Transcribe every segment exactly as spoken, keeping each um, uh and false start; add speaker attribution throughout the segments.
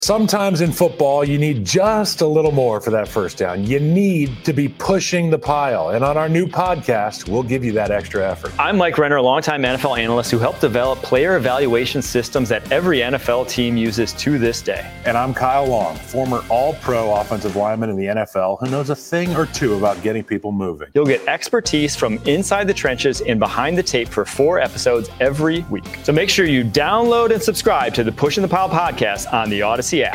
Speaker 1: Sometimes in football, you need just a little more for that first down. You need to be pushing the pile. And on our new podcast, we'll give you that extra effort.
Speaker 2: I'm Mike Renner, a longtime N F L analyst who helped develop player evaluation systems that every N F L team uses to this day.
Speaker 1: And I'm Kyle Long, former all-pro offensive lineman in the N F L who knows a thing or two about getting people moving.
Speaker 2: You'll get expertise from inside the trenches and behind the tape for four episodes every week. So make sure you download and subscribe to the Pushing the Pile podcast on the Odyssey app.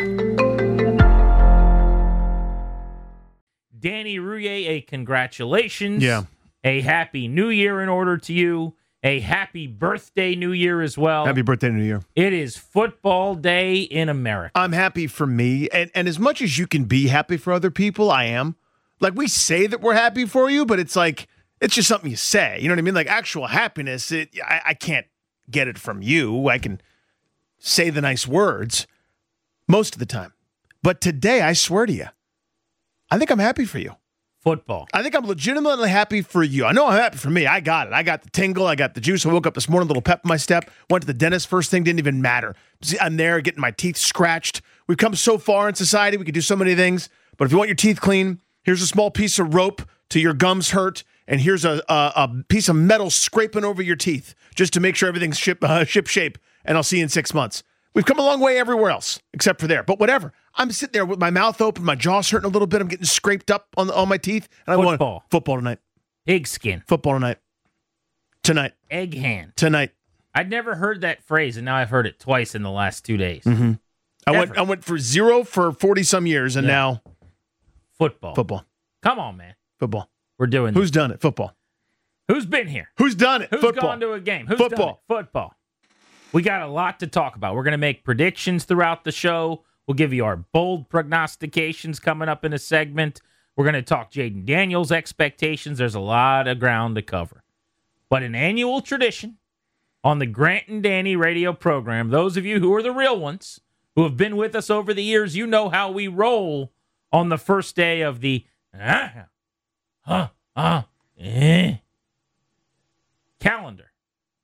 Speaker 3: Danny Rouhier, a congratulations.
Speaker 4: Yeah.
Speaker 3: A happy new year in order to you. A happy birthday new year as well.
Speaker 4: Happy birthday new year.
Speaker 3: It is football day in America.
Speaker 4: I'm happy for me. And, and as much as you can be happy for other people, I am. Like, we say that we're happy for you, but it's like, it's just something you say. You know what I mean? Like, actual happiness, it, I, I can't get it from you. I can say the nice words most of the time. But today, I swear to you, I think I'm happy for you.
Speaker 3: Football.
Speaker 4: I think I'm legitimately happy for you. I know I'm happy for me. I got it. I got the tingle. I got the juice. I woke up this morning, a little pep in my step. Went to the dentist. First thing didn't even matter. I'm there getting my teeth scratched. We've come so far in society. We can do so many things. But if you want your teeth clean, here's a small piece of rope till your gums hurt. And here's a, a, a piece of metal scraping over your teeth just to make sure everything's ship, uh, ship shape. And I'll see you in six months. We've come a long way everywhere else, except for there. But whatever. I'm sitting there with my mouth open, my jaw's hurting a little bit. I'm getting scraped up on, the, on my teeth. And I
Speaker 3: Football.
Speaker 4: want football tonight.
Speaker 3: Pigskin.
Speaker 4: Football tonight. Tonight.
Speaker 3: Egg hand.
Speaker 4: Tonight.
Speaker 3: I'd never heard that phrase, and now I've heard it twice in the last two days.
Speaker 4: Mm-hmm. I
Speaker 3: Ever.
Speaker 4: went I went for zero for forty-some years, and
Speaker 3: Yeah.
Speaker 4: now
Speaker 3: Football.
Speaker 4: football.
Speaker 3: Come on, man.
Speaker 4: Football.
Speaker 3: We're doing
Speaker 4: Who's
Speaker 3: this.
Speaker 4: done it? Football.
Speaker 3: Who's been here?
Speaker 4: Who's done it?
Speaker 3: Who's
Speaker 4: football.
Speaker 3: gone to a game? Who's
Speaker 4: Football.
Speaker 3: done it? Football. We got a lot to talk about. We're going to make predictions throughout the show. We'll give you our bold prognostications coming up in a segment. We're going to talk Jaden Daniels' expectations. There's a lot of ground to cover. But an annual tradition on the Grant and Danny radio program, those of you who are the real ones, who have been with us over the years, you know how we roll on the first day of the uh, uh, uh, eh, calendar.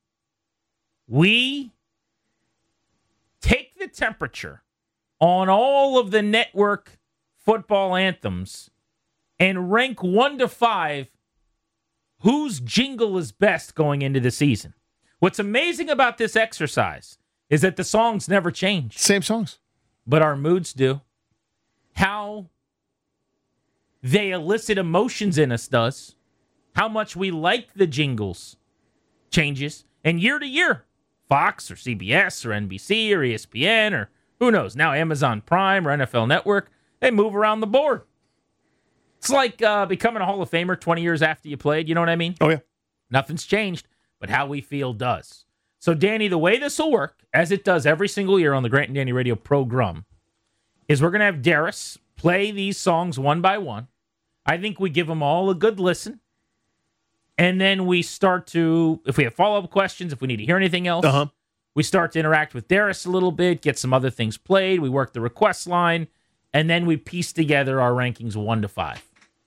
Speaker 3: We take the temperature on all of the network football anthems and rank one to five whose jingle is best going into the season. What's amazing about this exercise is that the songs never change.
Speaker 4: Same songs.
Speaker 3: But our moods do. How they elicit emotions in us does. How much we like the jingles changes. And year to year, Fox or C B S or N B C or E S P N or who knows, now Amazon Prime or N F L Network, they move around the board. It's like uh, becoming a Hall of Famer twenty years after you played. You know what I mean?
Speaker 4: Oh, yeah.
Speaker 3: Nothing's changed, but how we feel does. So, Danny, the way this will work, as it does every single year on the Grant and Danny radio program, is we're going to have Darius play these songs one by one. I think we give them all a good listen. And then we start to, if we have follow-up questions, if we need to hear anything else,
Speaker 4: Uh-huh.
Speaker 3: we start to interact with Darius a little bit, get some other things played. We work the request line, and then we piece together our rankings one to five.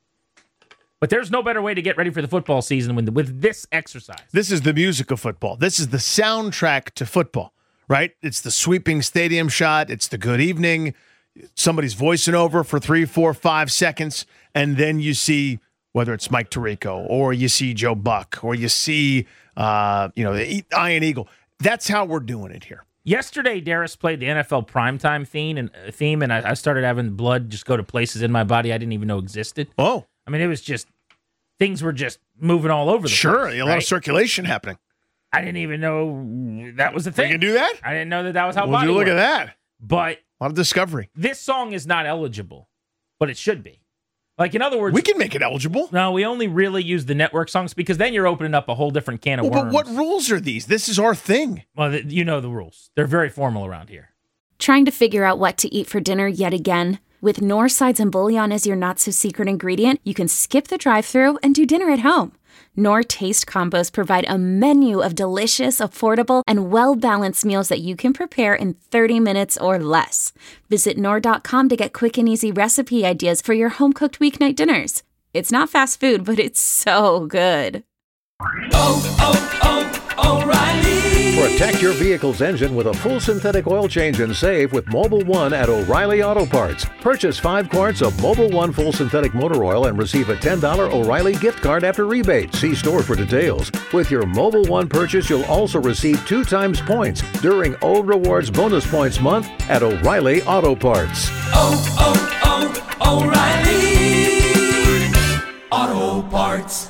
Speaker 3: But there's no better way to get ready for the football season with, with this exercise.
Speaker 4: This is the music of football. This is the soundtrack to football, right? It's the sweeping stadium shot. It's the good evening. Somebody's voicing over for three, four, five seconds, and then you see whether it's Mike Tirico or you see Joe Buck or you see, uh, you know, the Iron Eagle. That's how we're doing it here.
Speaker 3: Yesterday, Darius played the N F L primetime theme, and uh, theme, and I, I started having blood just go to places in my body I didn't even know existed.
Speaker 4: Oh.
Speaker 3: I mean, it was just, things were just moving all over the
Speaker 4: sure,
Speaker 3: place.
Speaker 4: a lot
Speaker 3: right?
Speaker 4: of circulation happening.
Speaker 3: I didn't even know that was a thing.
Speaker 4: We can do that?
Speaker 3: I didn't know that that was how
Speaker 4: Would
Speaker 3: body
Speaker 4: you look
Speaker 3: worked.
Speaker 4: at that?
Speaker 3: But
Speaker 4: a lot of discovery.
Speaker 3: This song is not eligible, but it should be. Like, in other words,
Speaker 4: we can make it eligible.
Speaker 3: No, we only really use the network songs because then you're opening up a whole different can of
Speaker 4: well,
Speaker 3: worms.
Speaker 4: But what rules are these? This is our thing.
Speaker 3: Well, th- you know the rules. They're very formal around here.
Speaker 5: Trying to figure out what to eat for dinner yet again? With Knorr sides and bouillon as your not-so-secret ingredient, you can skip the drive-thru and do dinner at home. Knorr Taste Combos provide a menu of delicious, affordable, and well-balanced meals that you can prepare in thirty minutes or less. Visit Knorr dot com to get quick and easy recipe ideas for your home-cooked weeknight dinners. It's not fast food, but it's so good.
Speaker 6: Oh, oh, oh, O'Reilly Protect your vehicle's engine with a full synthetic oil change and save with Mobil one at O'Reilly Auto Parts. Purchase five quarts of Mobil one full synthetic motor oil and receive a ten dollars O'Reilly gift card after rebate. See store for details. With your Mobil one purchase, you'll also receive two times points during O Rewards Bonus Points Month at O'Reilly Auto Parts.
Speaker 7: Oh, oh, oh, O'Reilly Auto Parts.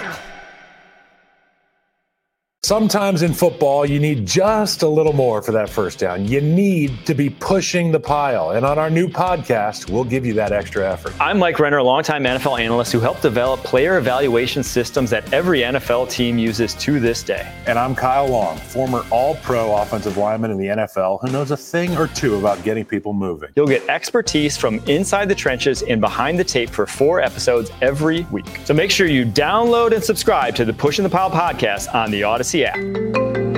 Speaker 1: Sometimes in football, you need just a little more for that first down. You need to be pushing the pile. And on our new podcast, we'll give you that extra effort.
Speaker 2: I'm Mike Renner, a longtime N F L analyst who helped develop player evaluation systems that every N F L team uses to this day.
Speaker 1: And I'm Kyle Long, former all-pro offensive lineman in the N F L who knows a thing or two about getting people moving.
Speaker 2: You'll get expertise from inside the trenches and behind the tape for four episodes every week. So make sure you download and subscribe to the Pushing the Pile podcast on the Odyssey app.